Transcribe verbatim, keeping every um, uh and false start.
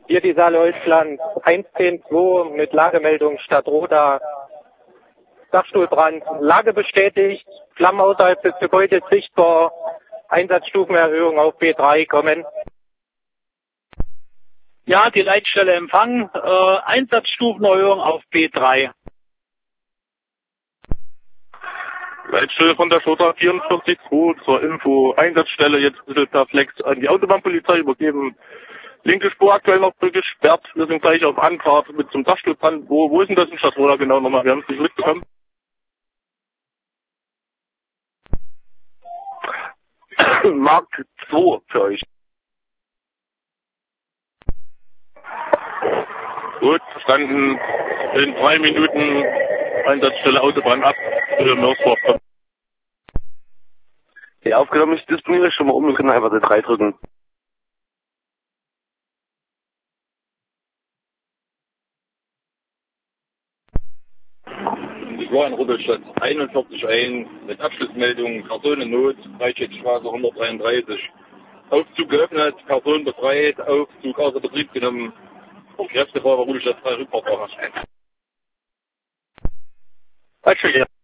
Hier die Saale Holzland eins zehn zwei mit Lagemeldung Stadtroda. Dachstuhlbrand. Lage bestätigt. Flammen außerhalb des Gebäudes sichtbar. Einsatzstufenerhöhung auf B drei kommen. Ja, die Leitstelle Empfang. Äh, Einsatzstufenerhöhung auf B drei. Leitstelle von der Schota vierundvierzig zwei zur Info. Einsatzstelle jetzt ein bisschen perplex an die Autobahnpolizei übergeben. Linke Spur aktuell noch gesperrt. Wir sind gleich auf Anfahrt mit zum Dachstuhlbrand. Wo, wo ist denn das in Stadtroda genau nochmal? Wir haben es nicht mitbekommen. Markt zwei für euch. Gut, verstanden. In drei Minuten Einsatzstelle Autobahn ab. Für Mörsdorf kommt. Die aufgenommen ist Display schon mal um. Wir können einfach die drei drücken. Ich war in Rüttelstadt einundvierzig eins mit Abschlussmeldung Personennot, Breitscheidstraße hundertdreiunddreißig. Aufzug geöffnet, Person befreit, Aufzug außer Betrieb genommen. Kräftefahrer Rüttelstadt drei Rückfahrtfahrer. Leitstelle.